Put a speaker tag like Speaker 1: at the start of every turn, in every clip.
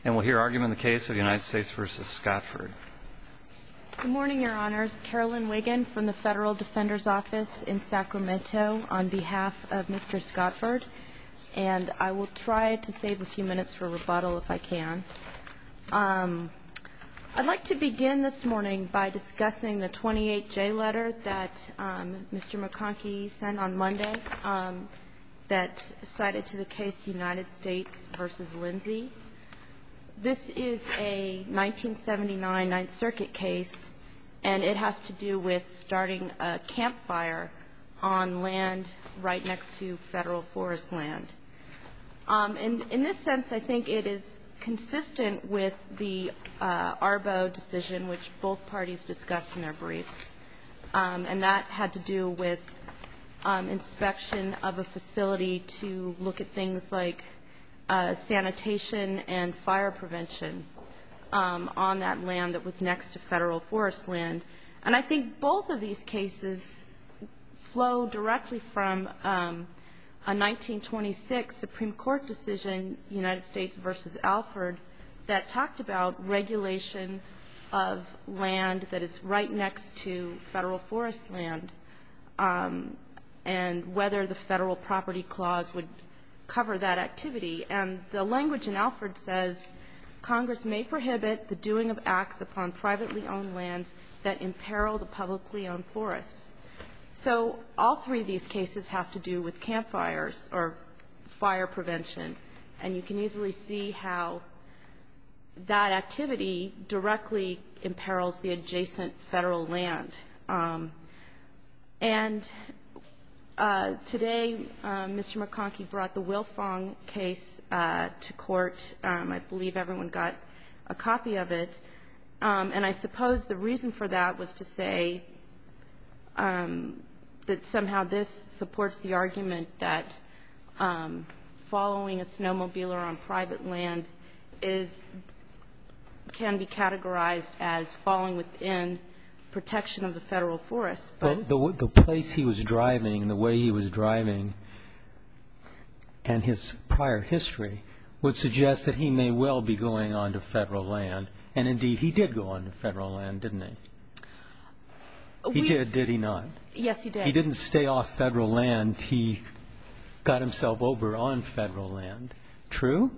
Speaker 1: And we'll hear argument in the case of United States v. Scotford.
Speaker 2: Good morning, Your Honors. Carolyn Wiggin from the Federal Defender's Office in Sacramento on behalf of Mr. Scotford. And I will try to save a few minutes for rebuttal if I can. I'd like to begin this morning by discussing the 28J letter that Mr. McConkey sent on Monday that cited to the case United States v. Lindsay. This is a 1979 Ninth Circuit case, and it has to do with starting a campfire on land right next to federal forest land. In this sense, I think it is consistent with the Arbo decision, which both parties discussed in their briefs, and that had to do with inspection of a facility to look at things like sanitation and fire prevention on that land that was next to federal forest land. And I think both of these cases flow directly from a 1926 Supreme Court decision, United States v. Alford, that talked about regulation of land that is right next to federal forest land, and whether the federal property clause would cover that activity. And the language in Alford says, Congress may prohibit the doing of acts upon privately owned lands that imperil the publicly owned forests. So all three of these cases have to do with campfires or fire prevention, and you can easily see how that activity directly imperils the adjacent federal land. Today, Mr. McConkey brought the Wilfong case to court. I believe everyone got a copy of it. And I suppose the reason for that was to say that somehow this supports the argument that following a snowmobiler on private land can be categorized as falling within protection of the federal forest. But
Speaker 3: the place he was driving and the way he was driving and his prior history would suggest that he may well be going onto federal land. And indeed, he did go onto federal land, didn't he? He did he not?
Speaker 2: Yes, he did.
Speaker 3: He didn't stay off federal land. He got himself over on federal land. True?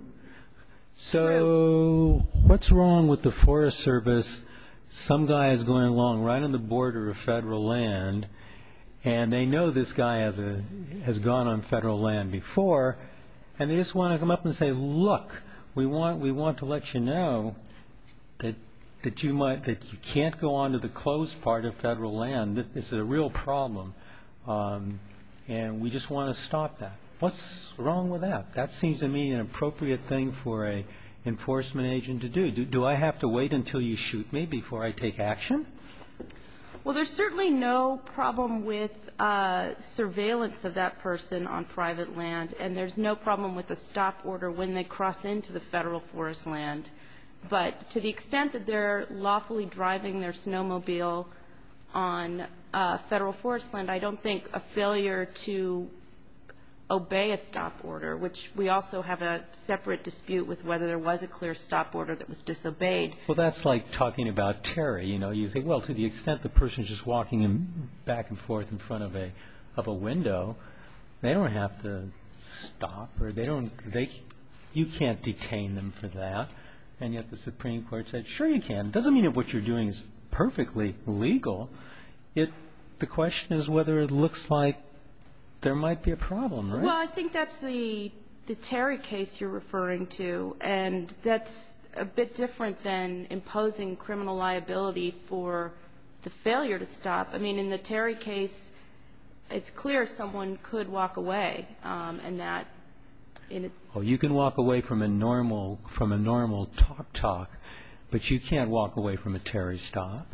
Speaker 3: So what's wrong with the Forest Service? Some guy is going along right on the border of federal land, and they know this guy has gone on federal land before, and they just want to come up and say, look, we want to let you know that you can't go onto the closed part of federal land. This is a real problem, and we just want to stop that. What's wrong with that? That seems to me an appropriate thing for a enforcement agent to do. Do I have to wait until you shoot me before I take action?
Speaker 2: Well, there's certainly no problem with surveillance of that person on private land, and there's no problem with a stop order when they cross into the federal forest land. But to the extent that they're lawfully driving their snowmobile on federal forest land, I don't think a failure to obey a stop order, which we also have a separate dispute with whether there was a clear stop order that was disobeyed.
Speaker 3: Well, that's like talking about Terry. You know, you think, well, to the extent the person's just walking back and forth in front of a window, they don't have to stop, or you can't detain them for that. And yet the Supreme Court said, sure you can. It doesn't mean that what you're doing is perfectly legal. The question is whether it looks like there might be a problem, right?
Speaker 2: Well, I think that's the Terry case you're referring to, and that's a bit different than imposing criminal liability for the failure to stop. I mean, in the Terry case, it's clear someone could walk away, and that in a
Speaker 3: you can walk away from a normal talk, but you can't walk away from a Terry stop.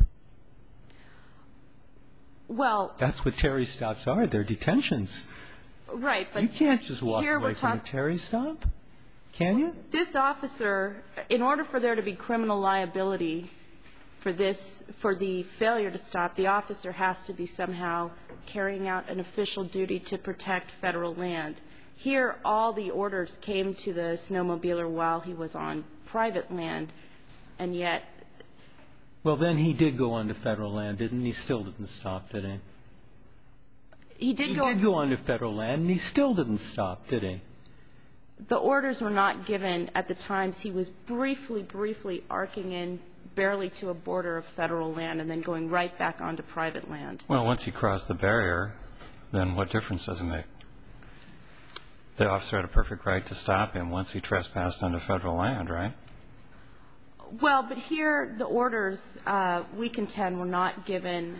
Speaker 2: Well,
Speaker 3: that's what Terry stops are. They're detentions.
Speaker 2: Right, but
Speaker 3: you can't just walk away from a Terry stop, can you?
Speaker 2: This officer, in order for there to be criminal liability for the failure to stop, the officer has to be somehow carrying out an official duty to protect federal land. Here, all the orders came to the snowmobiler while he was on private land, and yet...
Speaker 3: Well, then he did go onto federal land, didn't he? He still didn't stop, did he?
Speaker 2: He did go
Speaker 3: onto federal land, and he still didn't stop, did he?
Speaker 2: The orders were not given at the times. He was briefly arcing in barely to a border of federal land and then going right back onto private land.
Speaker 1: Well, once he crossed the barrier, then what difference does it make? The officer had a perfect right to stop him once he trespassed onto federal land, right?
Speaker 2: Well, but here the orders, we contend, were not given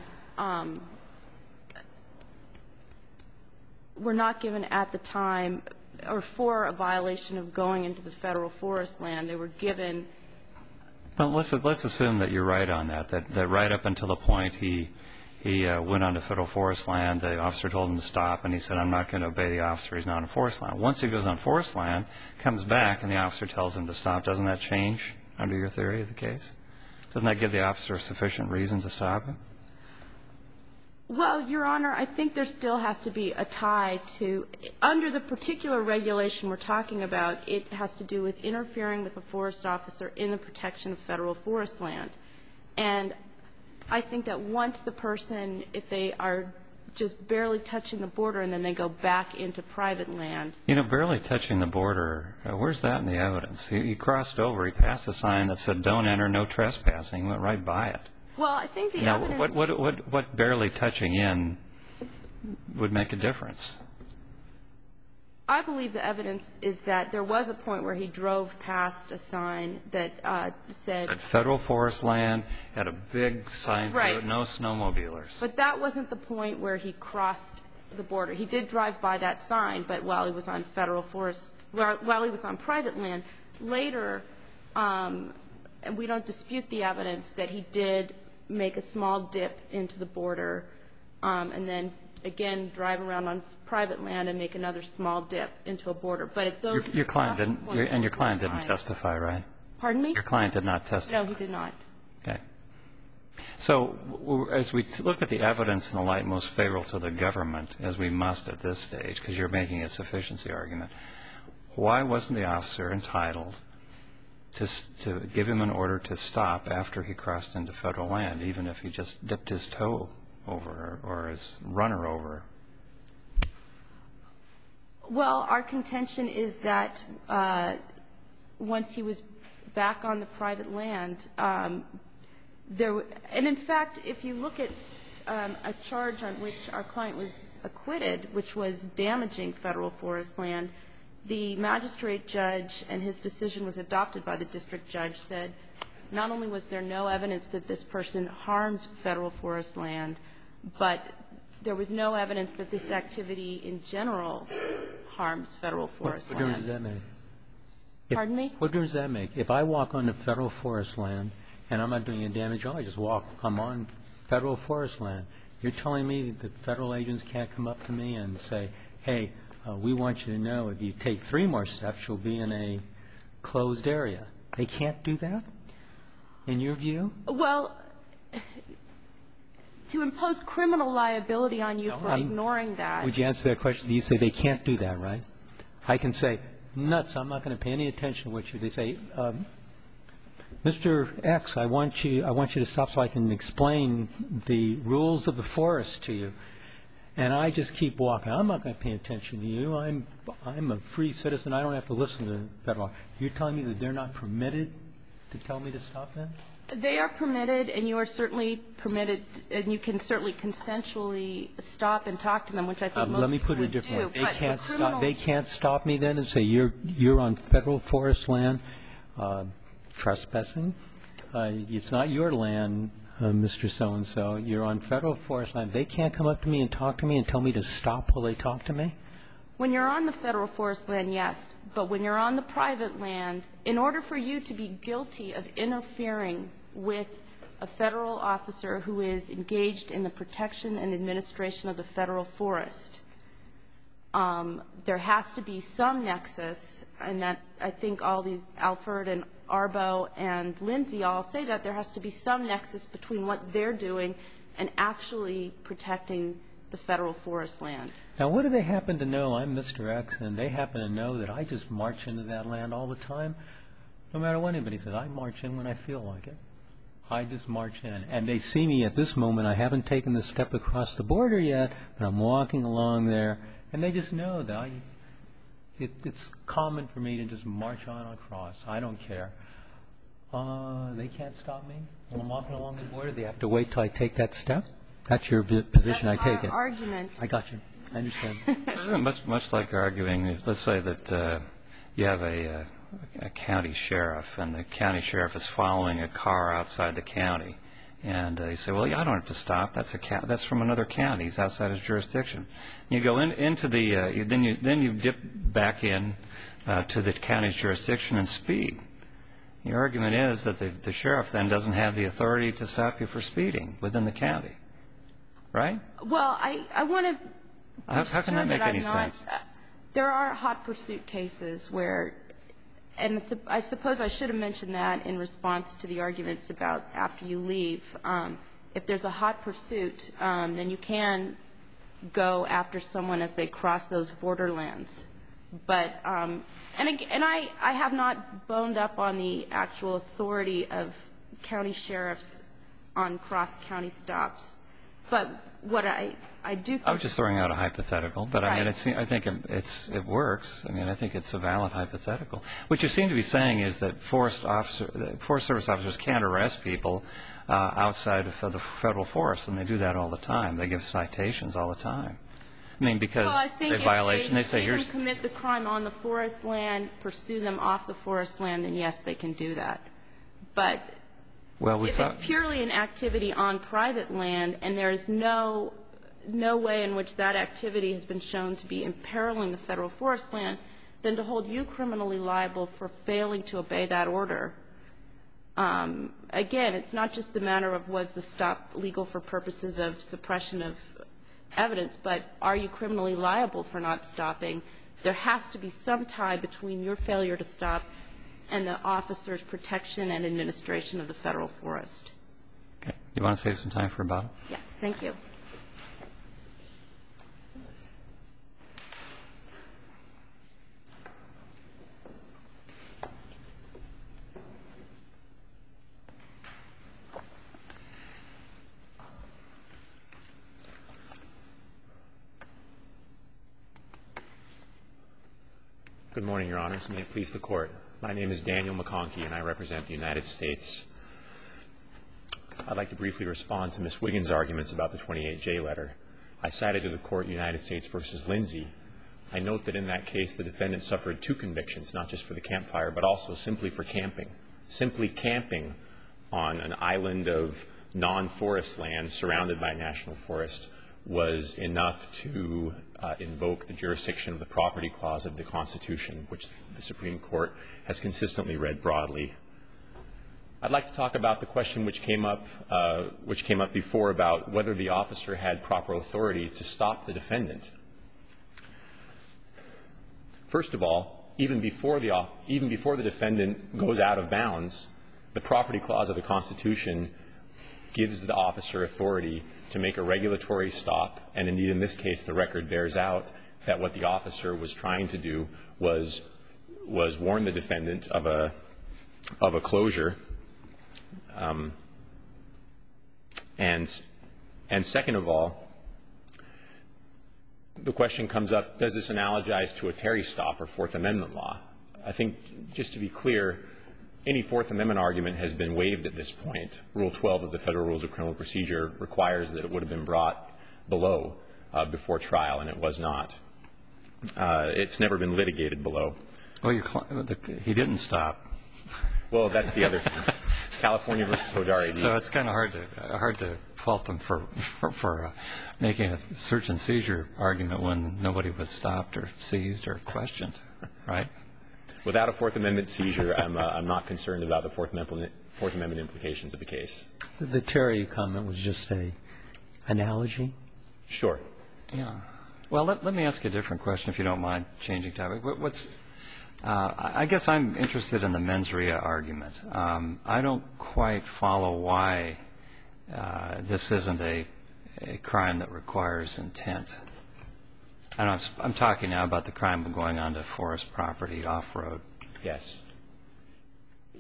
Speaker 2: at the time or for a violation of going into the federal forest land. They were given...
Speaker 1: Well, let's assume that you're right on that right up until the point he went onto federal forest land, the officer told him to stop, and he said, I'm not going to obey the officer, he's not on forest land. Once he goes on forest land, comes back, and the officer tells him to stop, doesn't that change under your theory of the case? Doesn't that give the officer sufficient reason to stop him?
Speaker 2: Well, Your Honor, I think there still has to be a tie to, under the particular regulation we're talking about, it has to do with interfering with a forest officer in the protection of federal forest land. And I think that once the person, if they are just barely touching the border and then they go back into private land.
Speaker 1: You know, barely touching the border, where's that in the evidence? He crossed over, he passed a sign that said, don't enter, no trespassing, he went right by it.
Speaker 2: Well, I think the
Speaker 1: now,
Speaker 2: evidence...
Speaker 1: what barely touching in would make a difference?
Speaker 2: I believe the evidence is that there was a point where he drove past a sign that said...
Speaker 1: At federal forest land, had a big sign
Speaker 2: right.
Speaker 1: for it, no snowmobilers.
Speaker 2: But that wasn't the point where he crossed the border. He did drive by that sign, but while he was on federal forest, while he was on private land, later, and we don't dispute the evidence that he did make a small dip into the border and then again drive around on private land and make another small dip into a border. But at those
Speaker 1: your client didn't testify, right?
Speaker 2: Pardon me?
Speaker 1: Your client did not testify.
Speaker 2: No, he did not.
Speaker 1: Okay. So as we look at the evidence in the light most favorable to the government, as we must at this stage, because you're making a sufficiency argument, why wasn't the officer entitled to give him an order to stop after he crossed into federal land, even if he just dipped his toe over or his runner over?
Speaker 2: Well, our contention is that once he was back on the private land, and in fact, if you look at a charge on which our client was acquitted, which was damaging federal forest land, the magistrate judge, and his decision was adopted by the district judge, said not only was there no evidence that this person harmed federal forest land, but there was no evidence that this activity in general harms federal forest land.
Speaker 3: What difference does that make?
Speaker 2: Pardon me?
Speaker 3: What difference does that make? If I walk onto federal forest land and I'm not doing any damage, I just I'm on federal forest land. You're telling me that federal agents can't come up to me and say, hey, we want you to know if you take 3 more steps, you'll be in a closed area. They can't do that, in your view?
Speaker 2: Well, to impose criminal liability on you for ignoring that.
Speaker 3: Would you answer that question? You say they can't do that, right? I can say, nuts, I'm not going to pay any attention to what you... They say, Mr. X, I want you to stop so I can explain the rules of the forest to you. And I just keep walking. I'm not going to pay attention to you. I'm a free citizen. I don't have to listen to federal law. You're telling me that they're not permitted to tell me to stop then?
Speaker 2: They are permitted, and you are certainly permitted, and you can certainly consensually stop and talk to them, which I think most
Speaker 3: let me
Speaker 2: people
Speaker 3: put it a
Speaker 2: would
Speaker 3: different
Speaker 2: do.
Speaker 3: way. They can't stop me then and say, you're on federal forest land trespassing. It's not your land, Mr. So-and-so. You're on federal forest land. They can't come up to me and talk to me and tell me to stop while they talk to me?
Speaker 2: When you're on the federal forest land, yes. But when you're on the private land, in order for you to be guilty of interfering with a federal officer who is engaged in the protection and administration of the federal forest, there has to be some nexus, and that I think all these, Alford and Arbo and Lindsay all say that there has to be some nexus between what they're doing and actually protecting the federal forest land.
Speaker 3: Now, what do they happen to know? I'm Mr. X, and they happen to know that I just march into that land all the time. No matter what anybody says, I march in when I feel like it. I just march in. And they see me at this moment. I haven't taken the step across the border yet, but I'm walking along there, and they just know that it's common for me to just march on across. I don't care. They can't stop me when I'm walking along the border. They have to wait till I take that step. That's your position.
Speaker 2: That's
Speaker 3: I take
Speaker 2: our
Speaker 3: it.
Speaker 2: argument.
Speaker 3: I got you. I understand.
Speaker 1: Isn't it much like arguing, let's say that you have a county sheriff, and the county sheriff is following a car outside the county, and you say, well, yeah, I don't have to stop. That's from another county. He's outside his jurisdiction. You go into the then you dip back in to the county's jurisdiction and speed. Your argument is that the sheriff then doesn't have the authority to stop you for speeding within the county, right?
Speaker 2: Well, I want to.
Speaker 1: How can that make any sense?
Speaker 2: There are hot pursuit cases where, and I suppose I should have mentioned that in response to the arguments about after you leave. If there's a hot pursuit, then you can go after someone as they cross those borderlands. But and I have not boned up on the actual authority of county sheriffs on cross-county stops. But what I do think...
Speaker 1: I was just throwing out a hypothetical, but
Speaker 2: right.
Speaker 1: I mean, I think it works. I mean, I think it's a valid hypothetical. What you seem to be saying is that Forest Service officers can't arrest people outside of the federal forest, and they do that all the time. They give citations all the time. I mean, because they violation, they say, here's...
Speaker 2: If they commit the crime on the forest land, pursue them off the forest land, then yes, they can do that. But if it's purely an activity on private land and there is no way in which that activity has been shown to be imperiling the federal forest land, then to hold you criminally liable for failing to obey that order. Again, it's not just the matter of was the stop legal for purposes of suppression of evidence, but are you criminally liable for not stopping? There has to be some tie between your failure to stop and the officer's protection and administration of the federal forest.
Speaker 1: Okay. You want to save some time for rebuttal?
Speaker 2: Yes, thank you.
Speaker 4: Good morning, Your Honors. May it please the Court. My name is Daniel McConkey, and I represent the United States. I'd like to briefly respond to Ms. Wiggins' arguments about the 28J letter. I cited to the Court United States v. Lindsay. I note that in that case, the defendant suffered 2 convictions, not just for the campfire, but also simply for camping. Simply camping on an island of non-forest land surrounded by national forest was enough to invoke the jurisdiction of the property clause of the Constitution, which the Supreme Court has consistently read broadly. I'd like to talk about the question which came up before about whether the officer had proper authority to stop the defendant. First of all, even before the defendant goes out of bounds, the property clause of the Constitution gives the officer authority to make a regulatory stop, and indeed in this case the record bears out that what the officer was trying to do was warn the defendant of a closure. And second of all, the question comes up, does this analogize to a Terry stop or Fourth Amendment law? I think, just to be clear, any Fourth Amendment argument has been waived at this point. Rule 12 of the Federal Rules of Criminal Procedure requires that it would have been brought below before trial, and it was not. It's never been litigated below.
Speaker 1: Well, he didn't stop.
Speaker 4: Well, that's the other thing. It's California versus Hodari.
Speaker 1: So it's kind of hard to fault them for making a search and seizure argument when nobody was stopped or seized or questioned, right?
Speaker 4: Without a Fourth Amendment seizure, I'm not concerned about the Fourth Amendment implications of the case.
Speaker 3: The Terry comment was just an analogy?
Speaker 4: Sure.
Speaker 1: Yeah. Well, let me ask you a different question, if you don't mind changing topic. I guess I'm interested in the mens rea argument. I don't quite follow why this isn't a crime that requires intent. I'm talking now about the crime of going onto forest property off-road.
Speaker 4: Yes.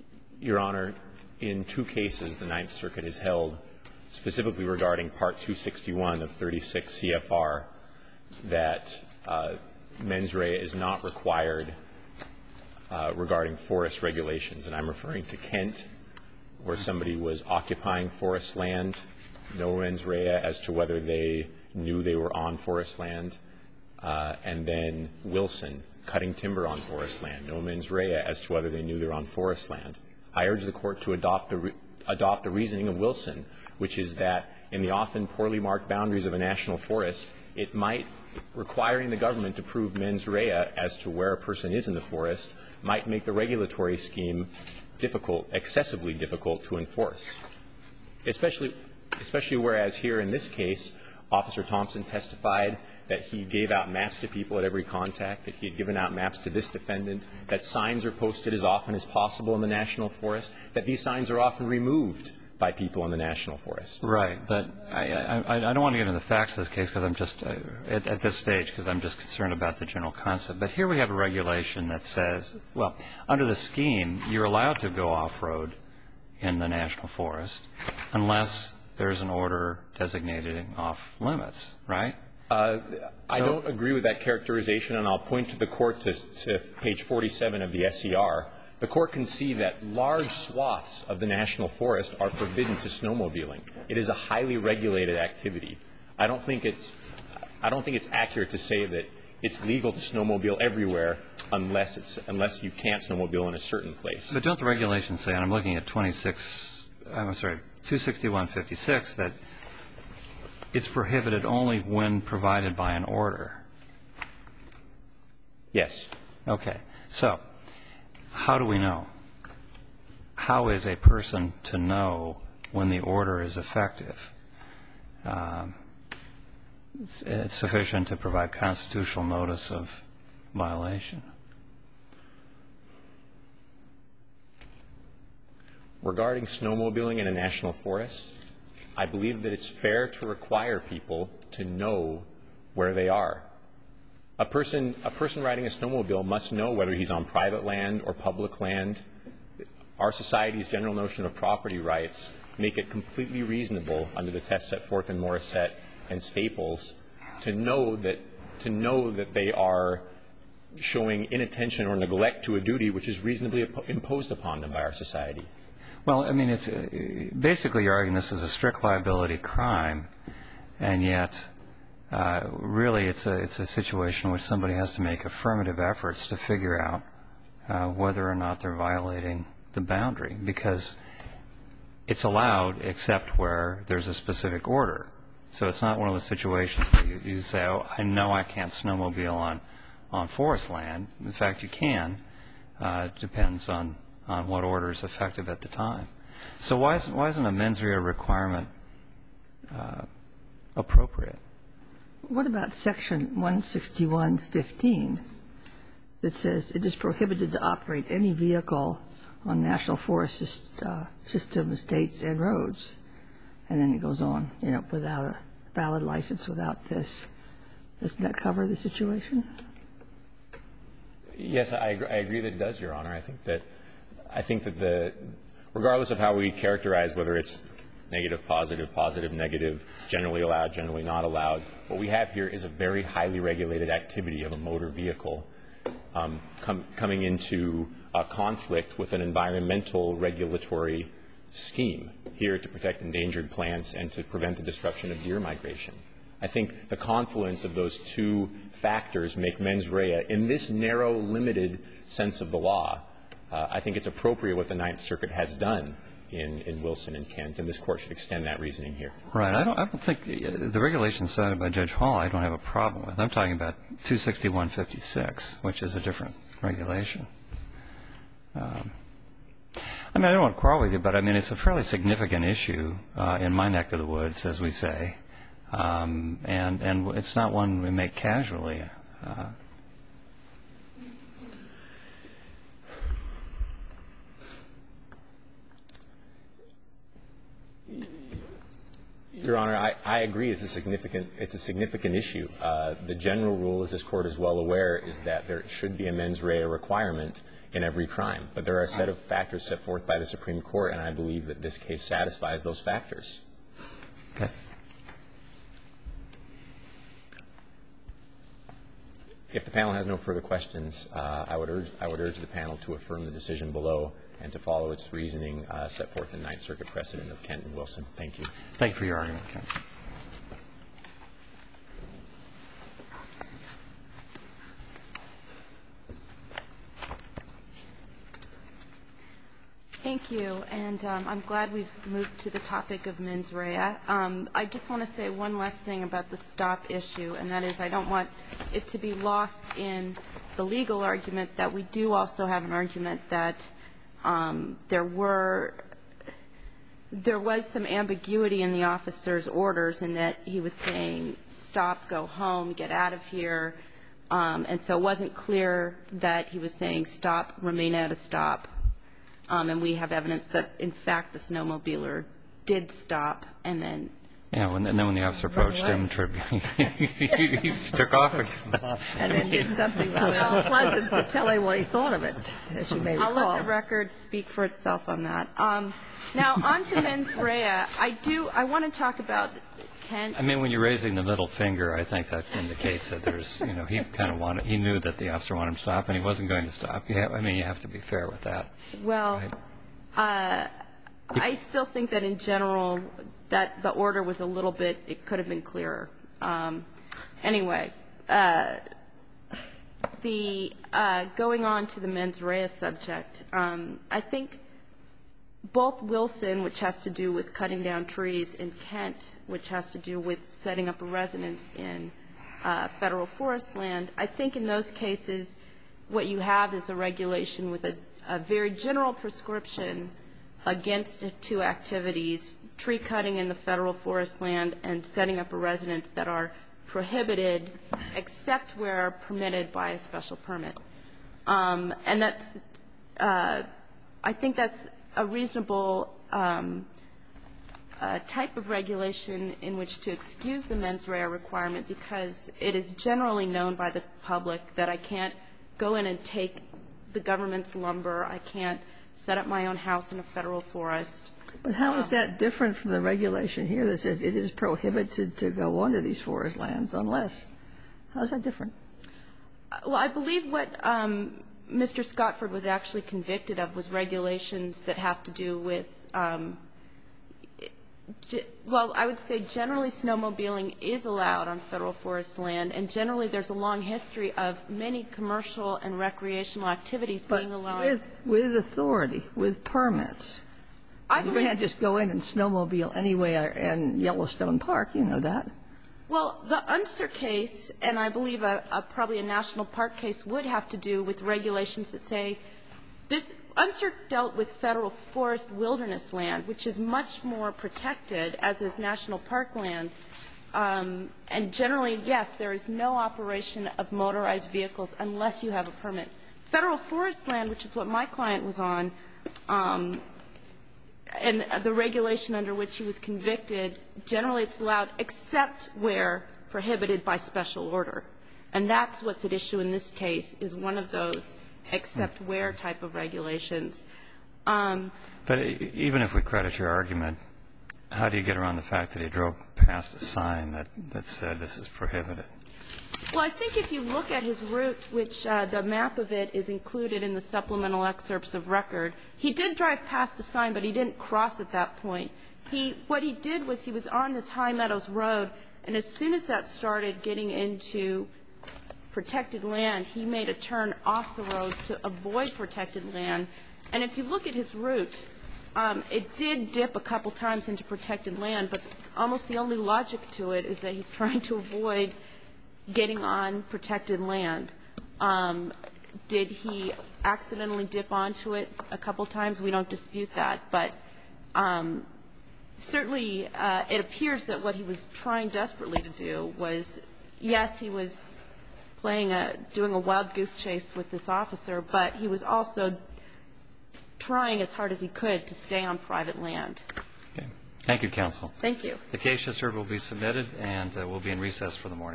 Speaker 4: Your Honor, in two cases the Ninth Circuit has held, specifically regarding Part 261 of 36 CFR, that mens rea is not required regarding forest regulations. And I'm referring to Kent, where somebody was occupying forest land, no mens rea as to whether they knew they were on forest land, and then Wilson, cutting timber on forest land, no mens rea as to whether they knew they were on forest land. I urge the Court to adopt the reasoning of Wilson, which is that in the often poorly marked boundaries of a national forest, it might, requiring the government to prove mens rea as to where a person is in the forest, might make the regulatory scheme difficult, excessively difficult to enforce. Especially whereas here in this case, Officer Thompson testified that he gave out maps to people at every contact, that he had given out maps to this defendant, that signs are posted as often as possible in the national forest, that these signs are often removed by people in the national forest.
Speaker 1: Right, but I don't want to get into the facts of this case because I'm just, at this stage, because I'm just concerned about the general concept. But here we have a regulation that says, well, under the scheme, you're allowed to go off-road in the national forest unless there's an order designated off limits, right?
Speaker 4: I don't agree with that characterization, and I'll point to the Court to page 47 of the SCR. The Court can see that large swaths of the national forest are forbidden to snowmobiling. It is a highly regulated activity. I don't think it's accurate to say that it's legal to snowmobile everywhere unless you can't snowmobile in a certain place.
Speaker 1: But don't the regulations say, and I'm looking at 261.56, that it's prohibited only when provided by an order?
Speaker 4: Yes.
Speaker 1: Okay. So how do we know? How is a person to know when the order is effective? It's sufficient to provide constitutional notice of violation.
Speaker 4: Regarding snowmobiling in a national forest, I believe that it's fair to require people to know where they are. A person riding a snowmobile must know whether he's on private land or public land. Our society's general notion of property rights make it completely reasonable under the test set forth in Morissette and Staples to know that they are showing inattention or neglect to a duty which is reasonably imposed upon them by our society.
Speaker 1: Well, I mean, it's basically you're arguing this is a strict liability crime, and yet really it's a situation in which somebody has to make affirmative efforts to figure out whether or not they're violating the boundary, because it's allowed except where there's a specific order. So it's not one of those situations where you say, oh, I know I can't snowmobile on forest land. In fact, you can. It depends on what order is effective at the time. So why isn't a mens rea requirement appropriate?
Speaker 5: What about Section 161.15 that says it is prohibited to operate any vehicle on national forest system, estates, and roads? And then it goes on, without a valid license, without this. Doesn't that cover the situation?
Speaker 4: Yes, I agree that it does, Your Honor. I think that regardless of how we characterize whether it's negative, positive, negative, generally allowed, generally not allowed, what we have here is a very highly regulated activity of a motor vehicle coming into conflict with an environmental regulatory scheme here to protect endangered plants and to prevent the disruption of deer migration. I think the confluence of those two factors make mens rea, in this narrow, limited sense of the law, I think it's appropriate what the Ninth Circuit has done in Wilson and Kent, and this Court should extend that reasoning here.
Speaker 1: Right. I don't think the regulations cited by Judge Hall I don't have a problem with. I'm talking about 261.56, which is a different regulation. I mean, I don't want to quarrel with you, but I mean, it's a fairly significant issue in my neck of the woods, as we say, and it's not one we make casually.
Speaker 4: Your Honor, I agree it's a significant issue. The general rule, as this Court is well aware, is that there should be a mens rea requirement in every crime. But there are a set of factors set forth by the Supreme Court, and I believe that this case satisfies those factors.
Speaker 1: Okay.
Speaker 4: If the panel has no further questions, I would urge the panel to affirm the decision below and to follow its reasoning set forth in Ninth Circuit precedent of Kent and Wilson. Thank you.
Speaker 1: Thank you for your argument, counsel.
Speaker 2: Thank you, and I'm glad we've moved to the topic of mens rea. I just want to say one last thing about the stop issue, and that is I don't want it to be lost in the legal argument that we do also have an argument that there was some ambiguity in the officer's orders in that he was saying stop, go home, get out of here, and so it wasn't clear that he was saying stop, remain at a stop. And we have evidence that, in fact, the snowmobiler did stop and then
Speaker 1: and then when the officer approached him, he took off again.
Speaker 5: And then did something rather unpleasant to tell him what he thought of it, as you may recall.
Speaker 2: I'll let the record speak for itself on that. Now, on to mens rea. I want to talk about Kent.
Speaker 1: I mean, when you're raising the middle finger, I think that indicates that there's, he kind of he knew that the officer wanted him to stop, and he wasn't going to stop. You have to be fair with that.
Speaker 2: Well,
Speaker 1: right?
Speaker 2: I still think that in general that the order was a little bit, it could have been clearer. Anyway, going on to the mens rea subject, I think both Wilson, which has to do with cutting down trees, and Kent, which has to do with setting up a residence in federal forest land, I think in those cases what you have is a regulation with a very general prescription against two activities, tree cutting in the federal forest land and setting up a residence that are prohibited except where permitted by a special permit. And that's, I think that's a reasonable type of regulation in which to excuse the mens rea requirement because it is generally known by the public that I can't go in and take the government's lumber, I can't set up my own house in a federal forest.
Speaker 5: But how is that different from the regulation here that says it is prohibited to go onto these forest lands unless? How is that different?
Speaker 2: Well, I believe what Mr. Scottford was actually convicted of was regulations that have to do with, well, I would say generally snowmobiling is allowed on federal forest land, and generally there's a long history of many commercial and recreational activities being allowed.
Speaker 5: But with authority, with permits. You can't just go in and snowmobile anywhere in Yellowstone Park, you know that.
Speaker 2: Well, the Unser case, and I believe probably a national park case, would have to do with regulations that say this. Unser dealt with federal forest wilderness land, which is much more protected, as is national park land. And generally, yes, there is no operation of motorized vehicles unless you have a permit. Federal forest land, which is what my client was on, and the regulation under which he was convicted, generally it's allowed except where prohibited by special order. And that's what's at issue in this case, is one of those except where type of regulations.
Speaker 1: But even if we credit your argument, how do you get around the fact that he drove past a sign that said this is prohibited?
Speaker 2: Well, I think if you look at his route, which the map of it is included in the supplemental excerpts of record, he did drive past the sign, but he didn't cross at that point. What he did was he was on this High Meadows Road, and as soon as that started getting into protected land, he made a turn off the road to avoid protected land. And if you look at his route, it did dip a couple times into protected land, but almost the only logic to it is that he's trying to avoid getting on protected land. Did he accidentally dip onto it a couple times? We don't dispute that. But certainly it appears that what he was trying desperately to do was, yes, he was doing a wild goose chase with this officer, but he was also trying as hard as he could to stay on private land.
Speaker 1: Okay. Thank you, counsel.
Speaker 2: Thank you.
Speaker 1: The case just heard will be submitted, and we'll be in recess for the morning.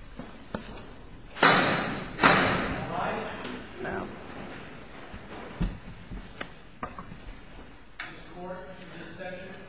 Speaker 2: No.
Speaker 3: This court, in this session,